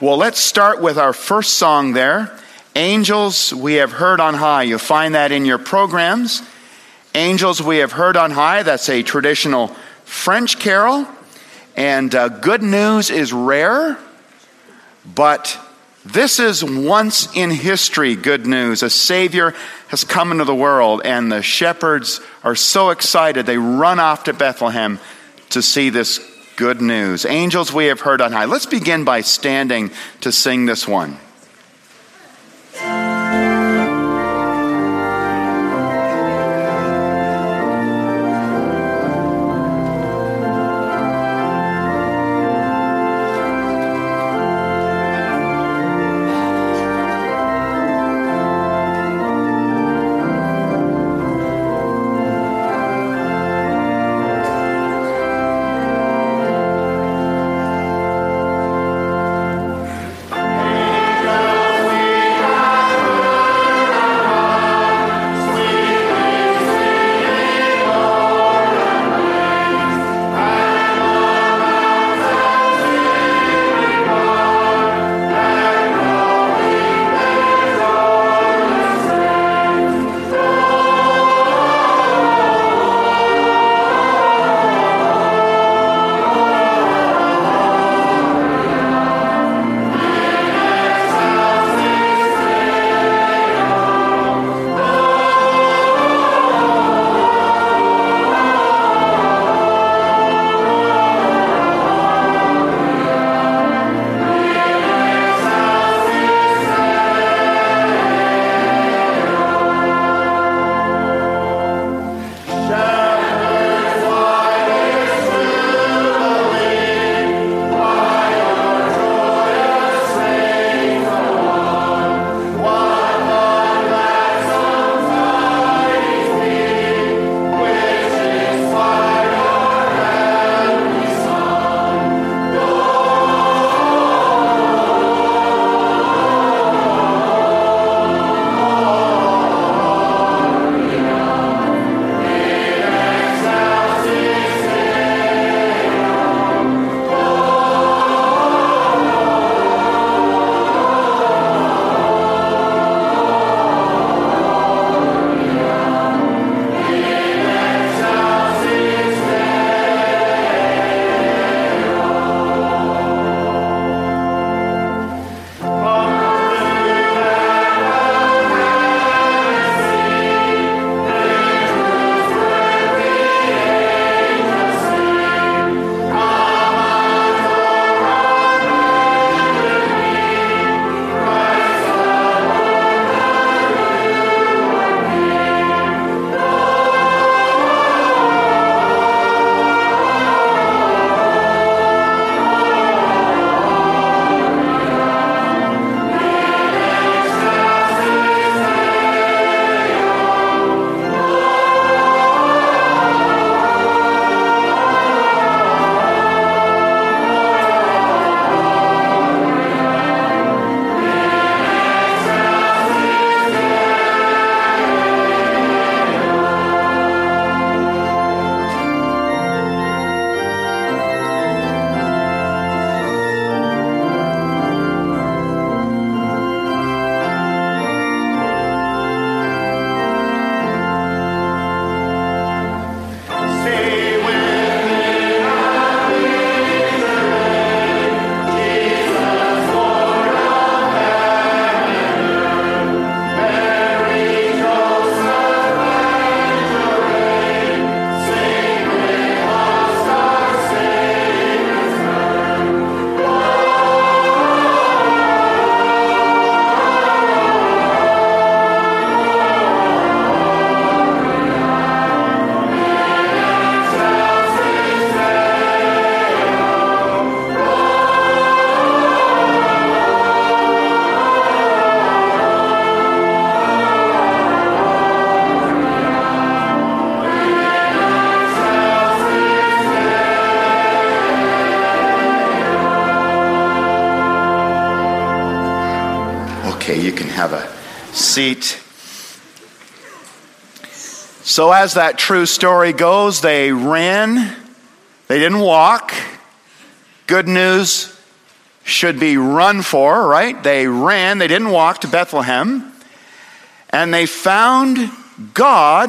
Well, let's start with our first song there. Angels We Have Heard on High. You'll find that in your programs. Angels We Have Heard on High. That's a traditional French carol. And good news is rare, but this is once in history good news. A Savior has come into the world, and the shepherds are so excited they run off to Bethlehem to see this good news. Angels We Have Heard on High. Let's begin by standing to sing this one. have a seat. So as that true story goes, they ran. They didn't walk. Good news, should be run for, right? They ran, they didn't walk to Bethlehem, and they found God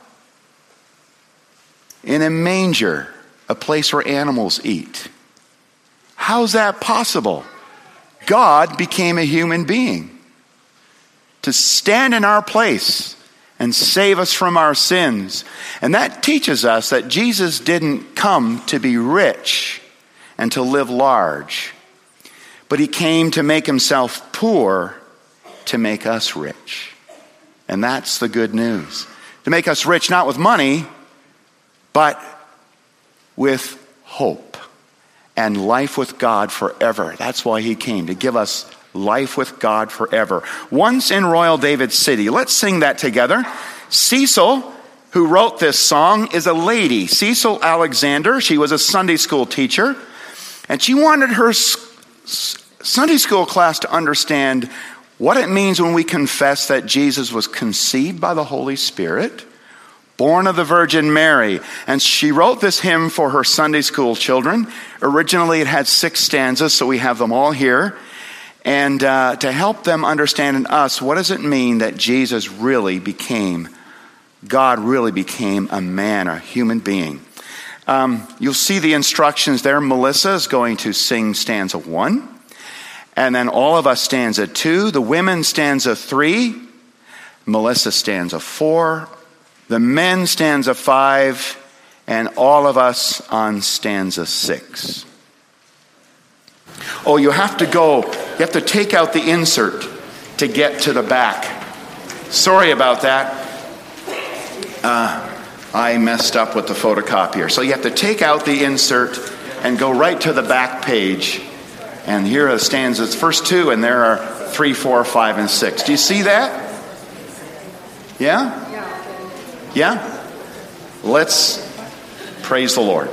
in a manger, a place where animals eat. How's that possible? God became a human being to stand in our place and save us from our sins. And that teaches us that Jesus didn't come to be rich and to live large, but he came to make himself poor to make us rich. And that's the good news. To make us rich, not with money, but with hope and life with God forever. That's why he came, to give us life with God forever. Once in Royal David City. Let's sing that together. Cecil, who wrote this song, is a lady. Cecil Alexander. She was a Sunday school teacher. And she wanted her Sunday school class to understand what it means when we confess that Jesus was conceived by the Holy Spirit, born of the Virgin Mary. And she wrote this hymn for her Sunday school children. Originally it had 6 stanzas, so we have them all here. And to help them understand in us, what does it mean that Jesus really became, God really became a man, a human being. You'll see the instructions there. Melissa is going to sing stanza 1. And then all of us stanza 2. The women stanza 3. Melissa stanza 4. The men stanza 5. And all of us on stanza 6. Oh, you have to take out the insert to get to the back. Sorry about that. I messed up with the photocopier. So you have to take out the insert and go right to the back page. And here are the stanzas, first 2, and there are 3, 4, 5, and 6. Do you see that? Yeah? Yeah? Let's praise the Lord.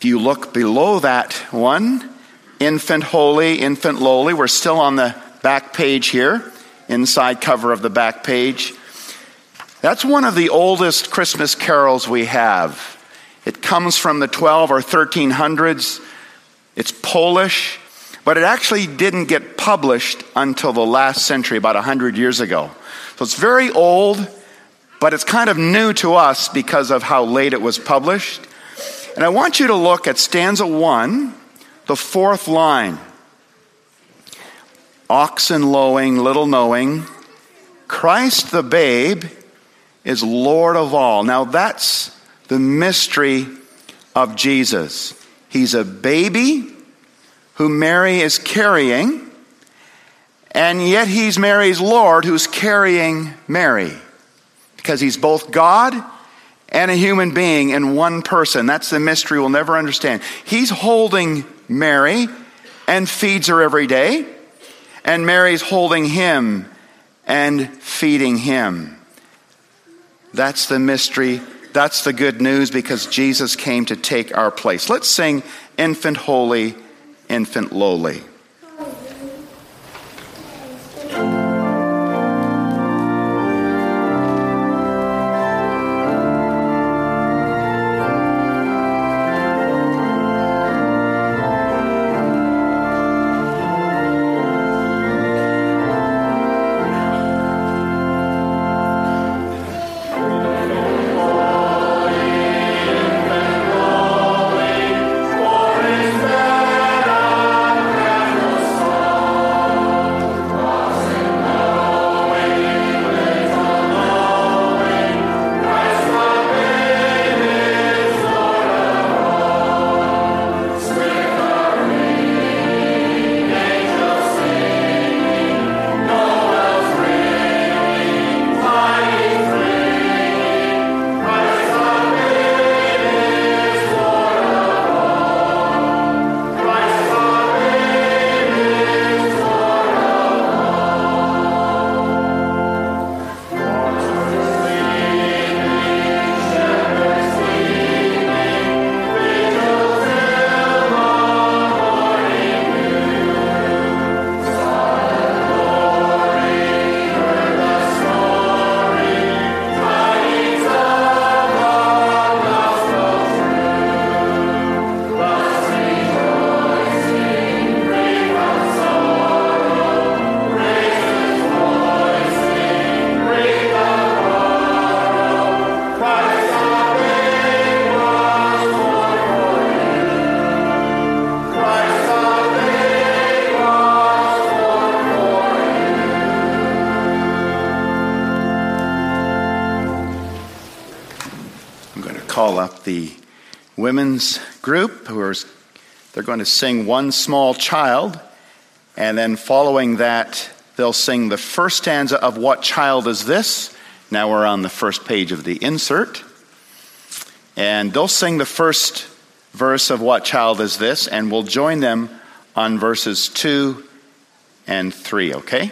If you look below that one, infant holy, infant lowly, we're still on the back page here, inside cover of the back page. That's one of the oldest Christmas carols we have. It comes from the 12 or 1300s. It's Polish, but it actually didn't get published until the last century, about 100 years ago. So it's very old, but it's kind of new to us because of how late it was published. And I want you to look at stanza 1, the 4th line. Oxen lowing, little knowing, Christ the babe is Lord of all. Now that's the mystery of Jesus. He's a baby who Mary is carrying, and yet he's Mary's Lord who's carrying Mary. Because he's both God and a human being in one person. That's the mystery we'll never understand. He's holding Mary and feeds her every day, and Mary's holding him and feeding him. That's the mystery. That's the good news, because Jesus came to take our place. Let's sing Infant Holy, Infant Lowly. Call up the women's group they're going to sing One Small Child, and then following that they'll sing the first stanza of What Child Is This? Now we're on the first page of the insert, and they'll sing the first verse of What Child Is This, and we'll join them on verses 2 and 3, okay?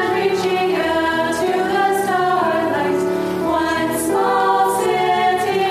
City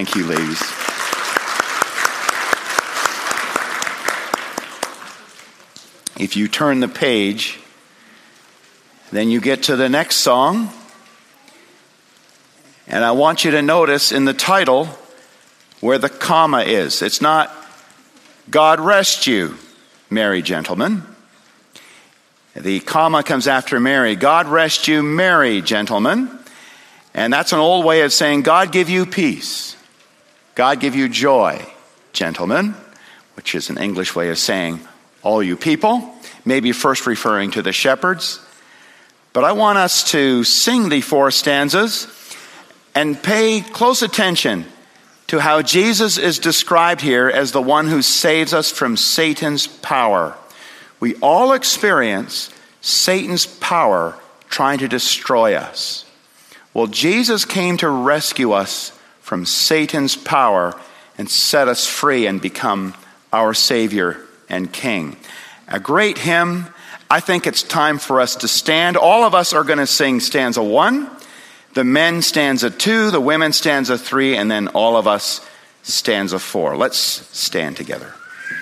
Thank you, ladies. If you turn the page, then you get to the next song. And I want you to notice in the title where the comma is. It's not, God rest you, merry gentlemen. The comma comes after Mary. God rest you, merry gentlemen. And that's an old way of saying, God give you peace. God give you joy, gentlemen, which is an English way of saying, all you people, maybe first referring to the shepherds. But I want us to sing the 4 stanzas and pay close attention to how Jesus is described here as the one who saves us from Satan's power. We all experience Satan's power trying to destroy us. Well, Jesus came to rescue us from Satan's power and set us free and become our Savior and King. A great hymn. I think it's time for us to stand. All of us are going to sing stanza 1. The men stanza 2, the women stanza 3, and then all of us stanza 4. Let's stand together.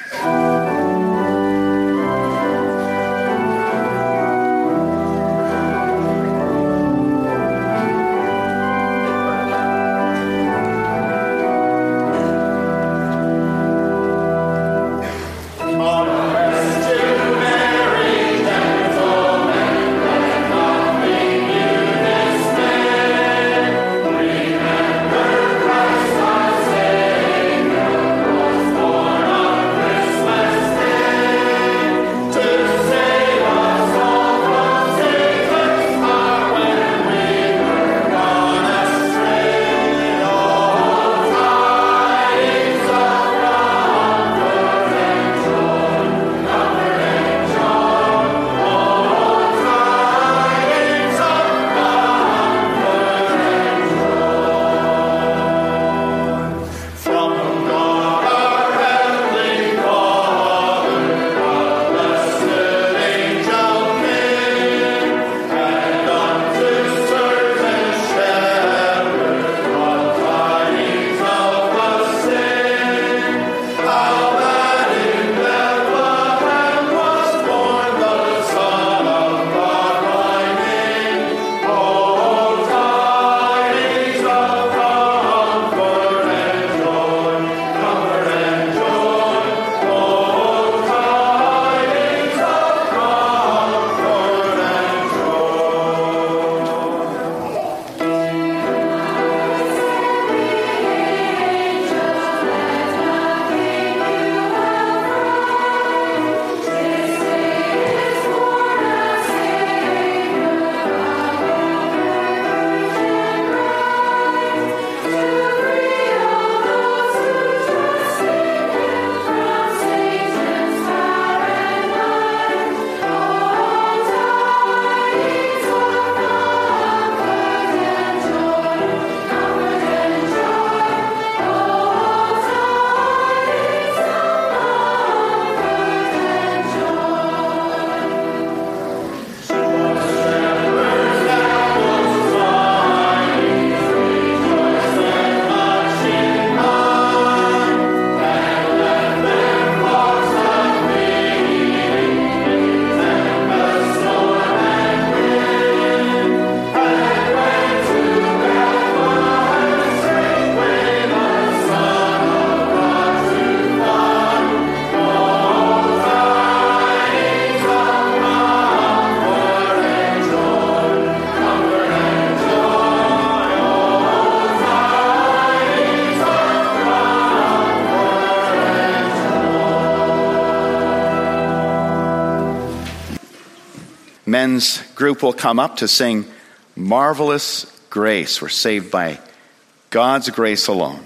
Men's group will come up to sing Marvelous Grace. We're saved by God's grace alone.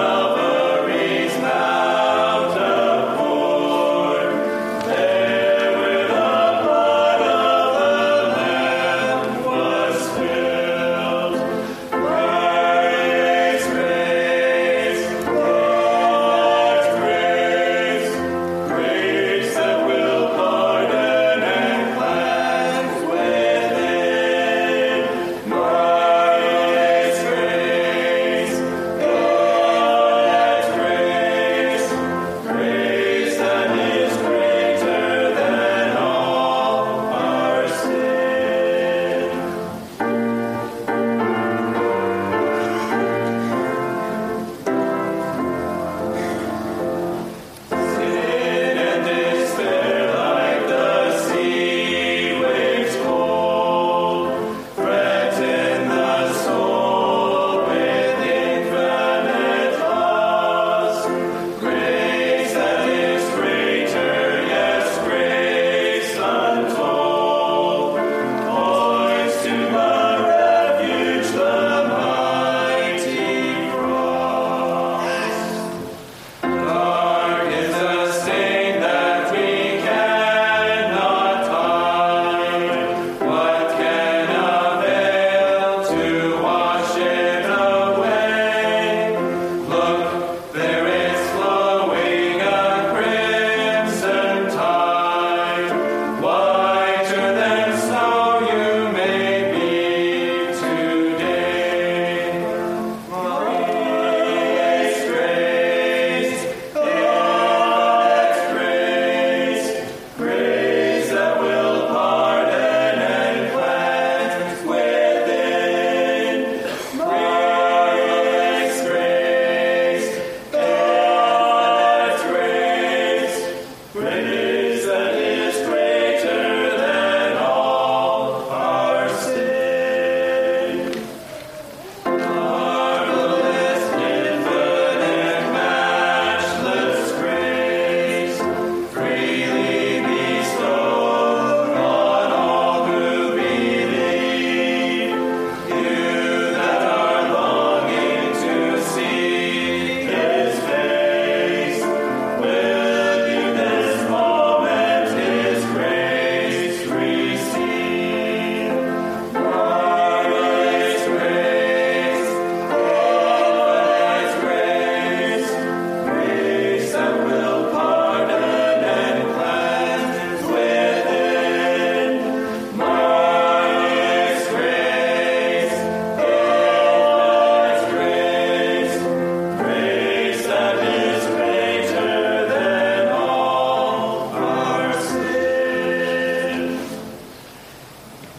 There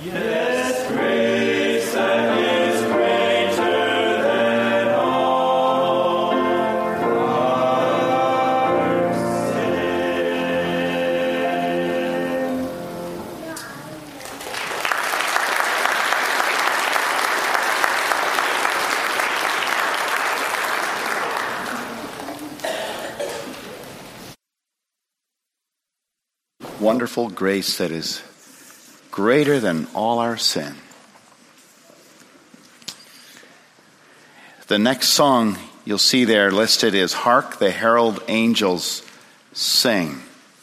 Yes, grace that is greater than all our sin. Wonderful grace that is greater than all our sin. The next song you'll see there listed is Hark the Herald Angels Sing.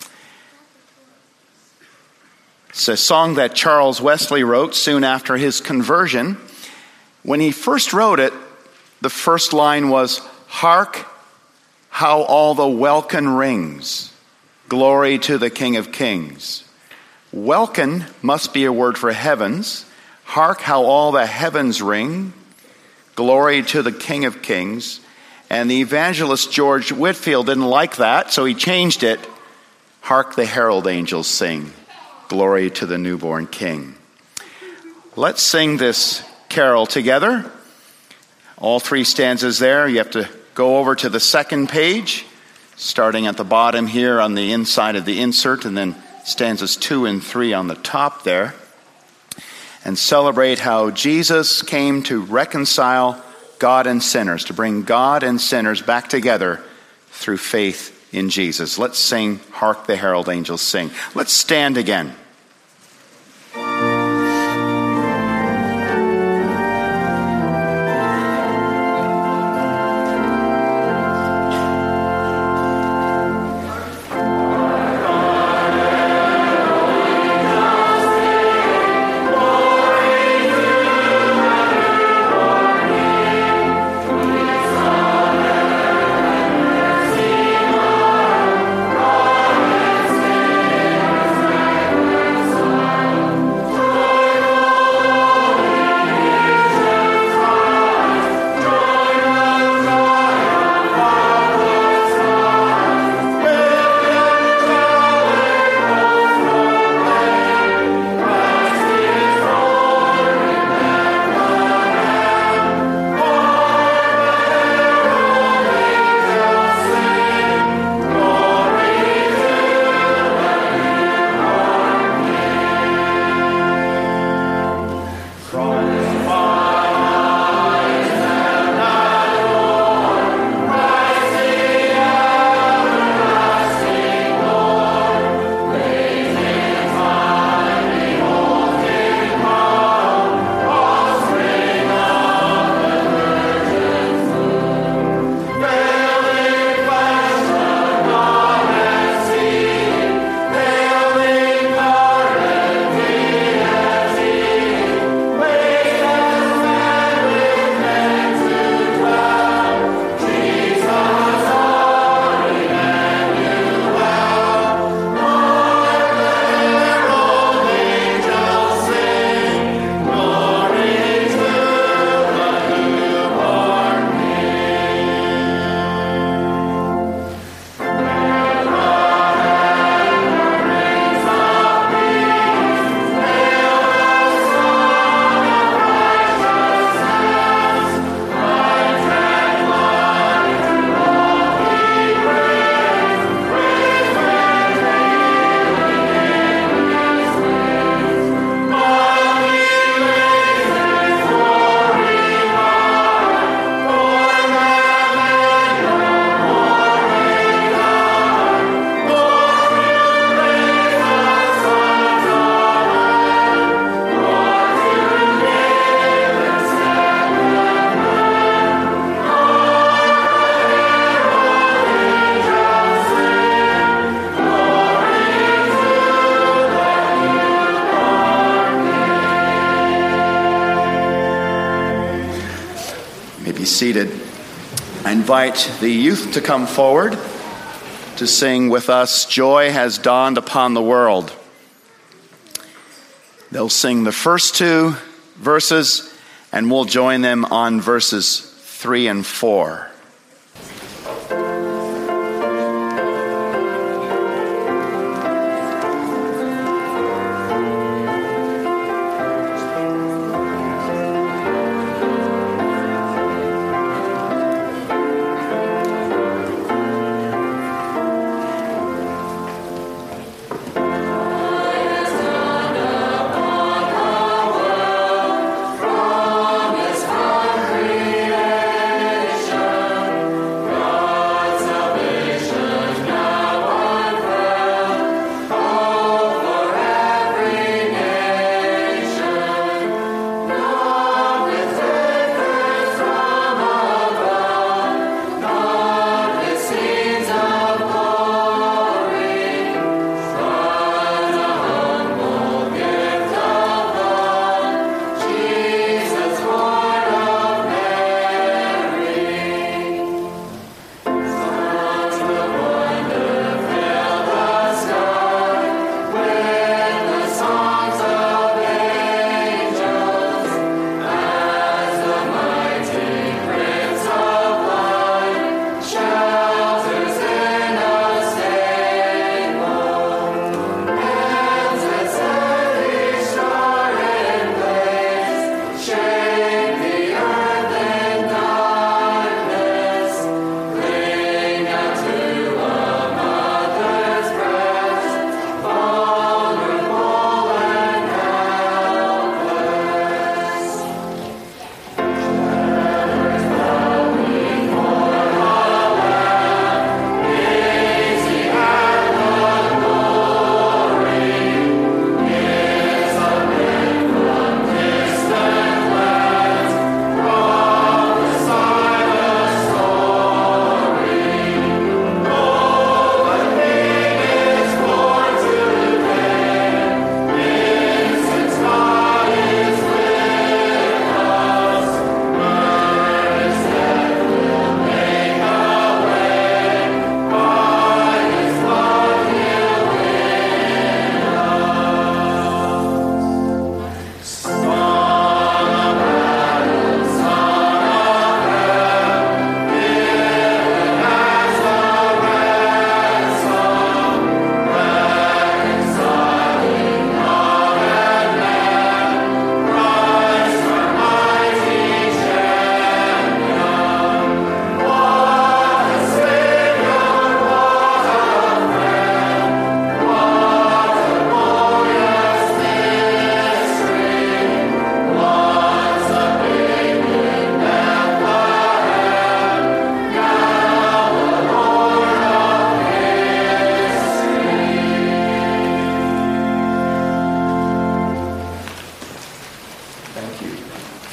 It's a song that Charles Wesley wrote soon after his conversion. When he first wrote it, the first line was, "Hark how all the welkin rings. Glory to the King of Kings." Welkin must be a word for heavens. Hark how all the heavens ring. Glory to the King of Kings. And the evangelist George Whitefield didn't like that, so he changed it. Hark the herald angels sing. Glory to the newborn King. Let's sing this carol together. All three stanzas there. You have to go over to the second page, starting at the bottom here on the inside of the insert, and then stanzas 2 and 3 on the top there, and celebrate how Jesus came to reconcile God and sinners, to bring God and sinners back together through faith in Jesus. Let's sing, Hark the Herald Angels Sing. Let's stand again. Seated. I invite the youth to come forward to sing with us, Joy Has Dawned Upon the World. They'll sing the first two verses, and we'll join them on verses 3 and 4. Thank you.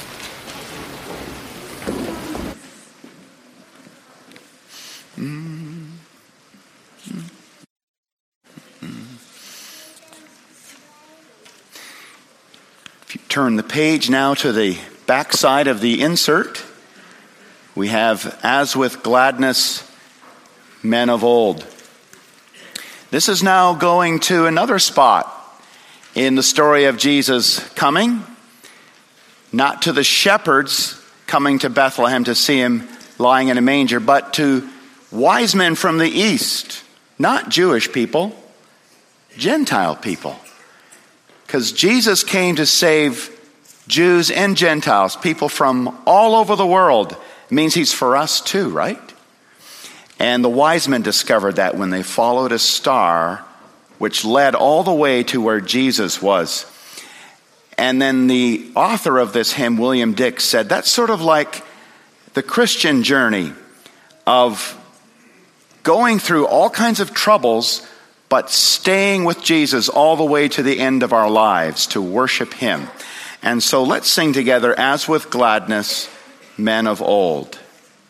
If you turn the page now to the back side of the insert, we have, as with gladness, men of old. This is now going to another spot in the story of Jesus coming, not to the shepherds coming to Bethlehem to see him lying in a manger, but to wise men from the east, not Jewish people, Gentile people. Because Jesus came to save Jews and Gentiles, people from all over the world. It means he's for us too, right? And the wise men discovered that when they followed a star which led all the way to where Jesus was. And then the author of this hymn, William Dix, said that's sort of like the Christian journey of going through all kinds of troubles, but staying with Jesus all the way to the end of our lives to worship him. And so let's sing together, As with Gladness, Men of Old.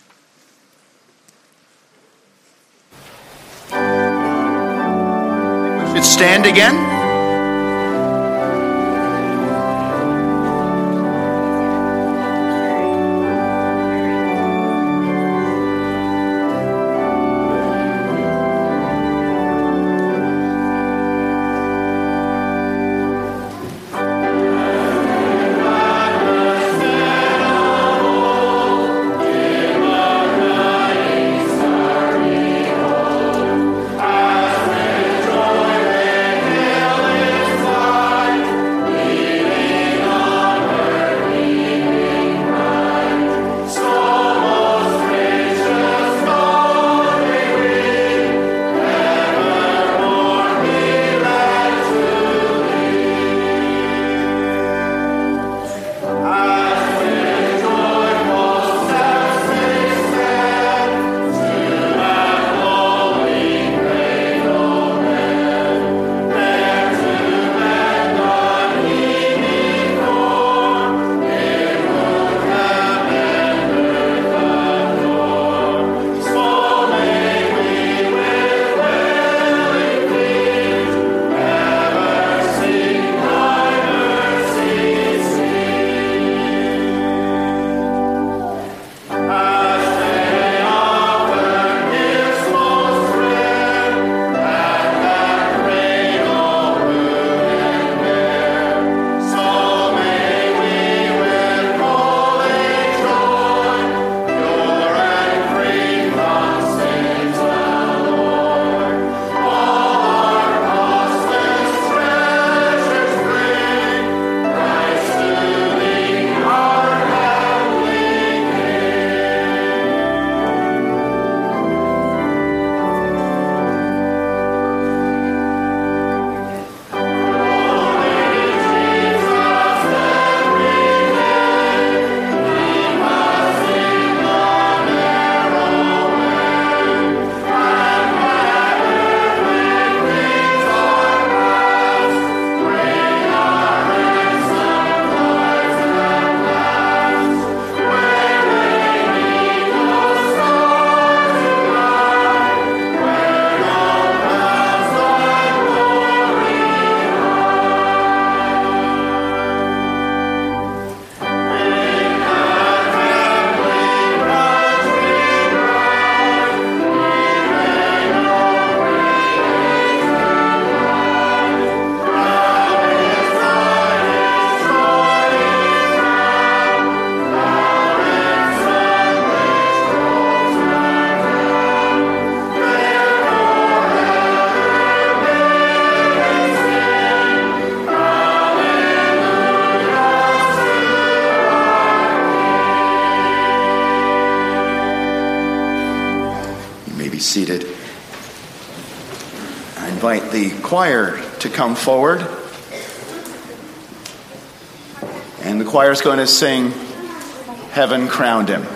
We should stand again. Seated. I invite the choir to come forward. And the choir is going to sing Heaven Crowned Him.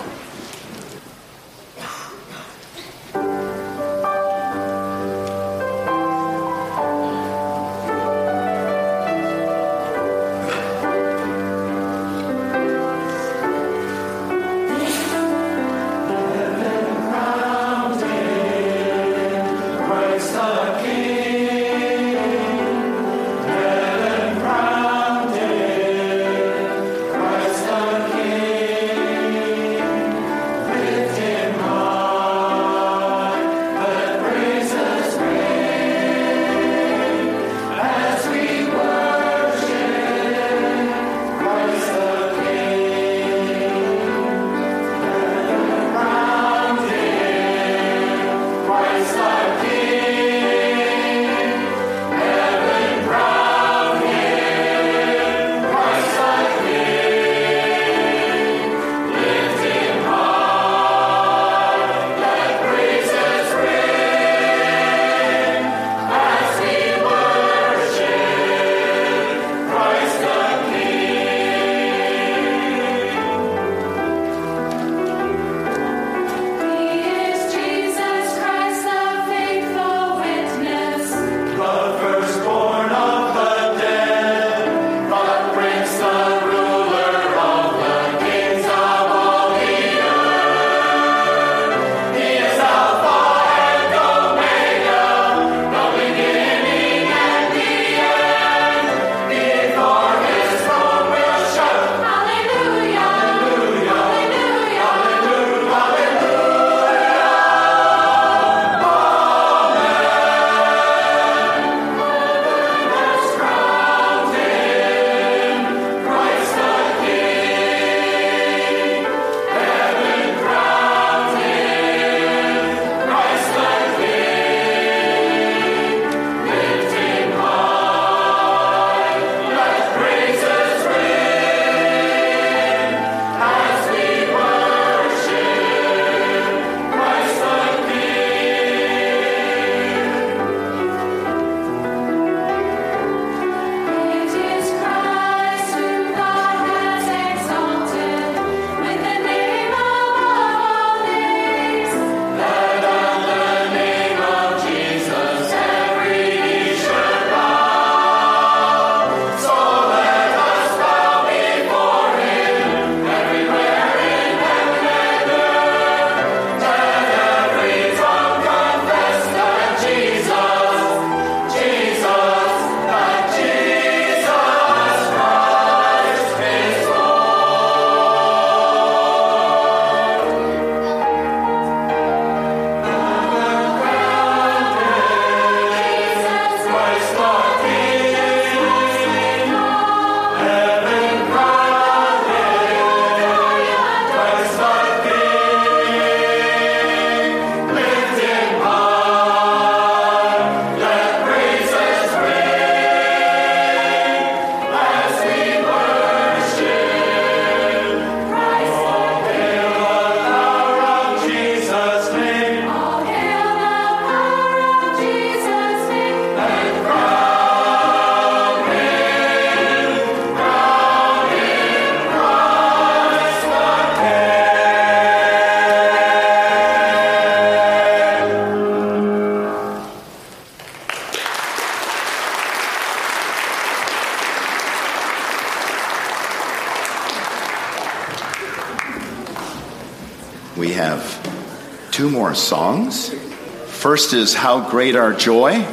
we have two more songs. First is How Great Our Joy.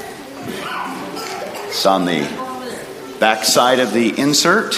It's on the back side of the insert.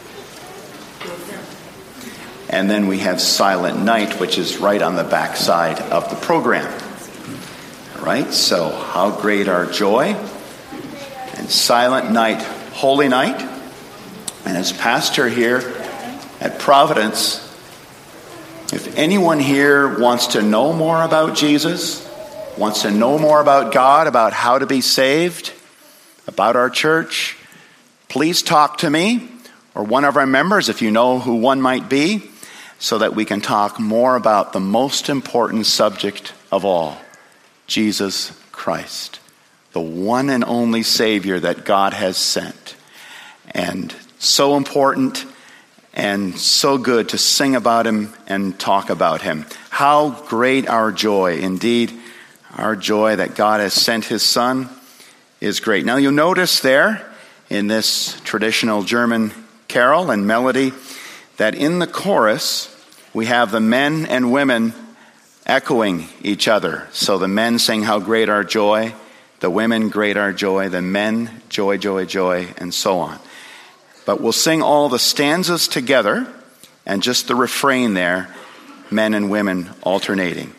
And then we have Silent Night, which is right on the back side of the program. All right, so How Great Our Joy and Silent Night, Holy Night. And as pastor here at Providence, if anyone here wants to know more about Jesus, wants to know more about God, about how to be saved, about our church, please talk to me or one of our members if you know who one might be, so that we can talk more about the most important subject of all, Jesus Christ, the one and only Savior that God has sent. And so important and so good to sing about him and talk about him. How great our joy. Indeed, our joy that God has sent his Son is great. Now you'll notice there in this traditional German carol and melody that in the chorus we have the men and women echoing each other. So the men sing How Great Our Joy, the women Great Our Joy, the men Joy, Joy, Joy, and so on. But we'll sing all the stanzas together and just the refrain there, men and women alternating.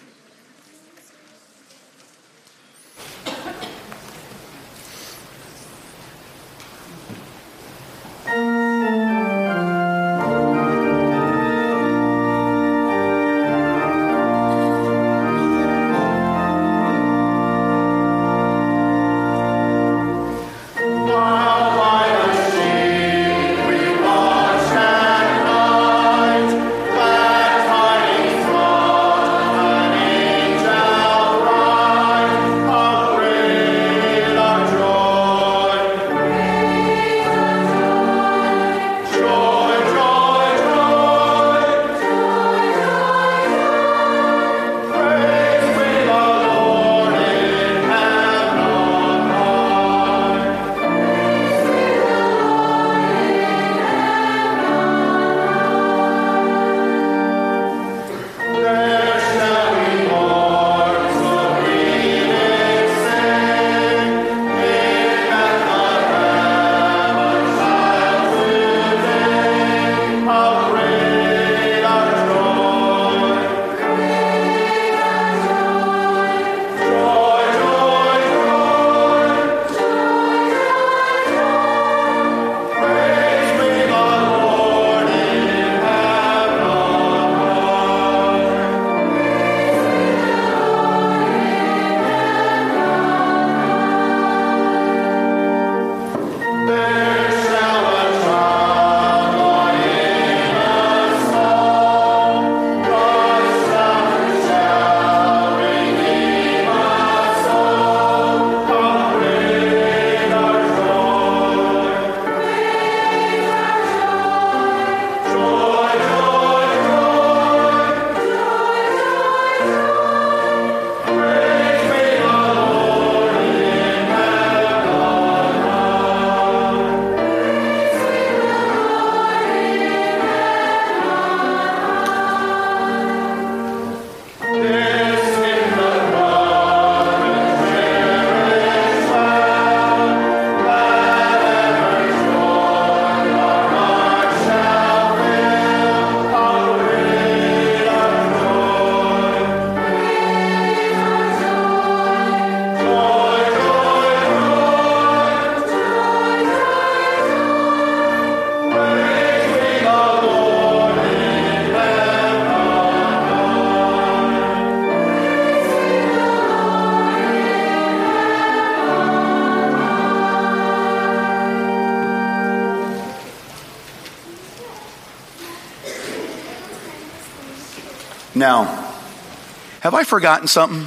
Now, have I forgotten something?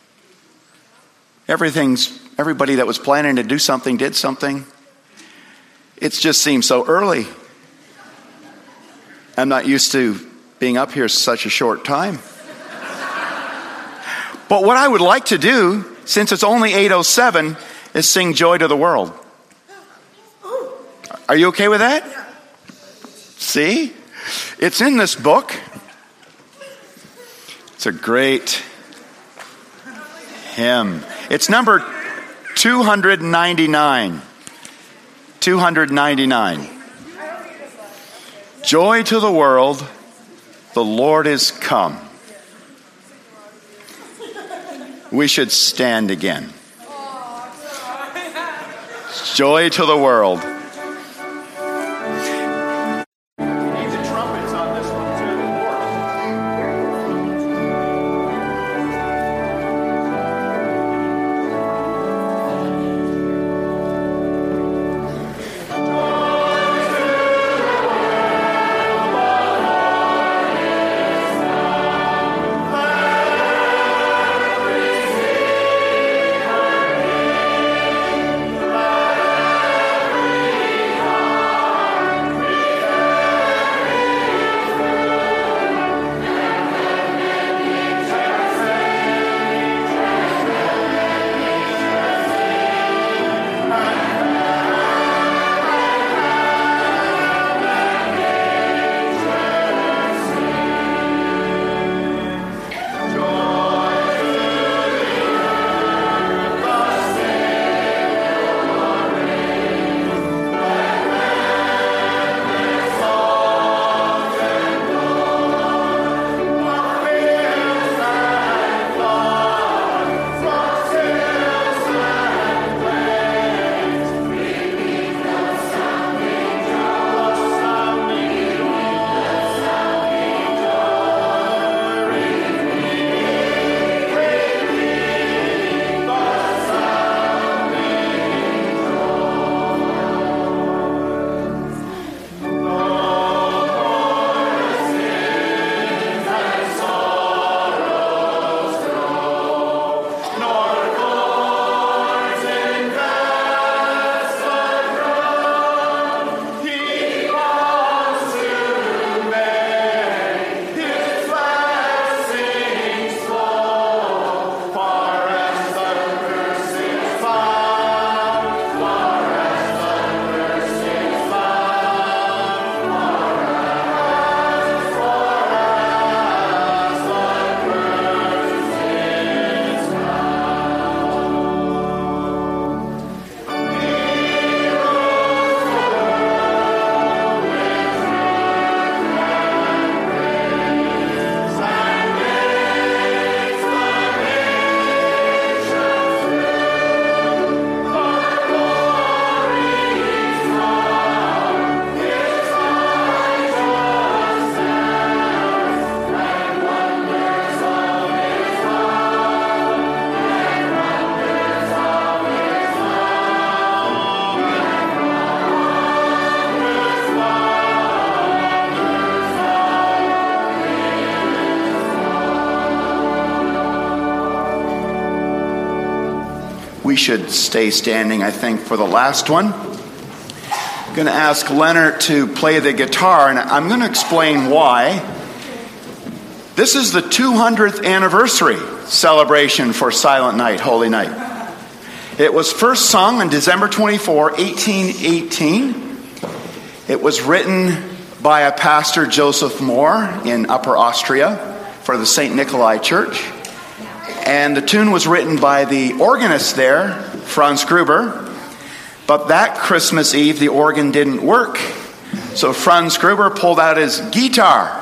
Everybody that was planning to do something did something. It just seems so early. I'm not used to being up here such a short time. But what I would like to do, since it's only 8:07, is sing Joy to the World. Are you okay with that? See? It's in this book. It's a great hymn. It's number 299. 299. Joy to the world, the Lord is come. We should stand again. Joy to the world. We should stay standing, I think, for the last one. I'm going to ask Leonard to play the guitar, and I'm going to explain why. This is the 200th anniversary celebration for Silent Night, Holy Night. It was first sung on December 24, 1818. It was written by a pastor, Joseph Moore, in Upper Austria for the St. Nikolai Church. And the tune was written by the organist there, Franz Gruber. But that Christmas Eve, the organ didn't work. So Franz Gruber pulled out his guitar.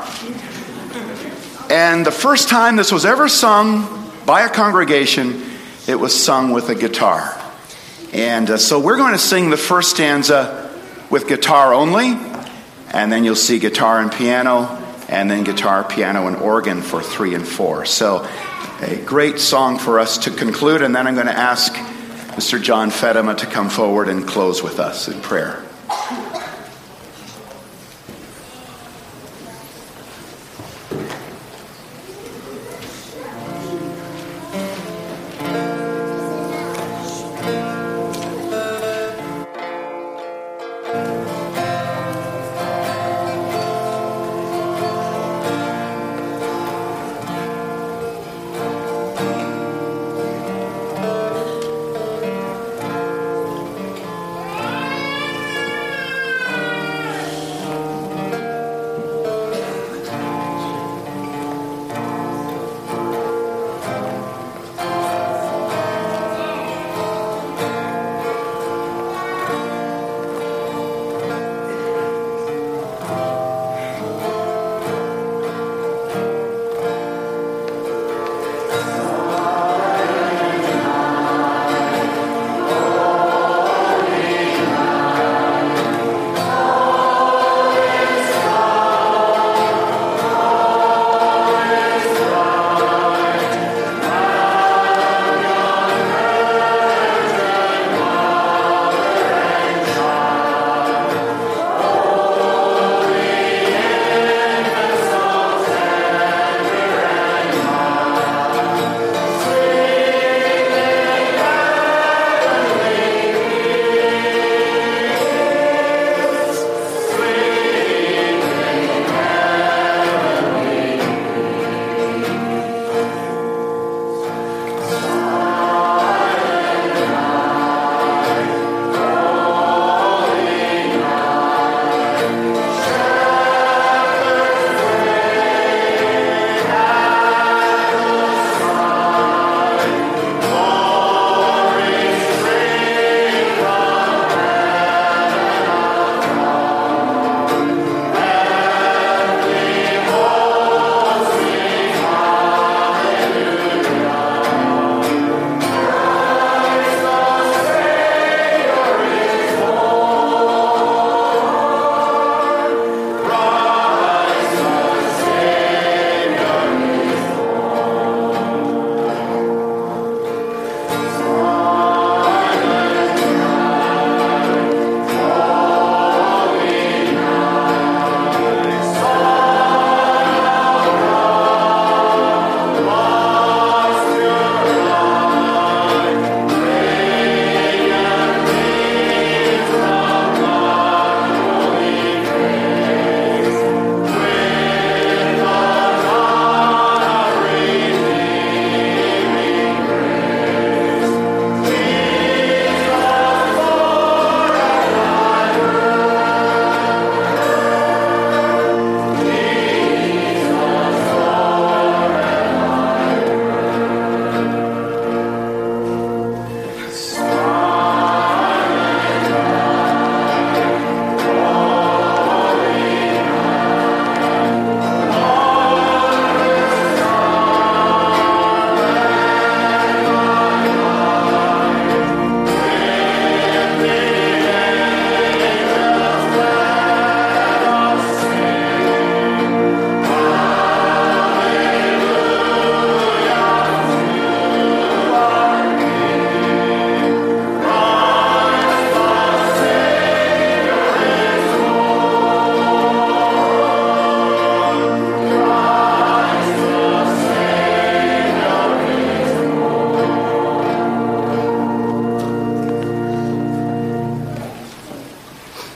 And the first time this was ever sung by a congregation, it was sung with a guitar. And so we're going to sing the first stanza with guitar only. And then you'll see guitar and piano. And then guitar, piano, and organ for 3 and 4. So a great song for us to conclude, and then I'm going to ask Mr. John Fedema to come forward and close with us in prayer.